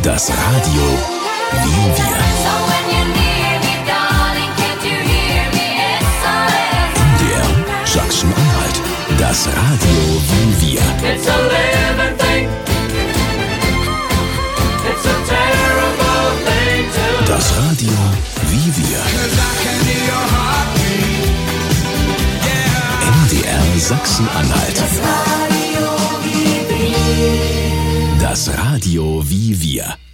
Das Radio wie wir. MDR Sachsen-Anhalt. Das Radio wie wir. Das Radio wie wir. MDR Sachsen-Anhalt. Das Radio wie wir.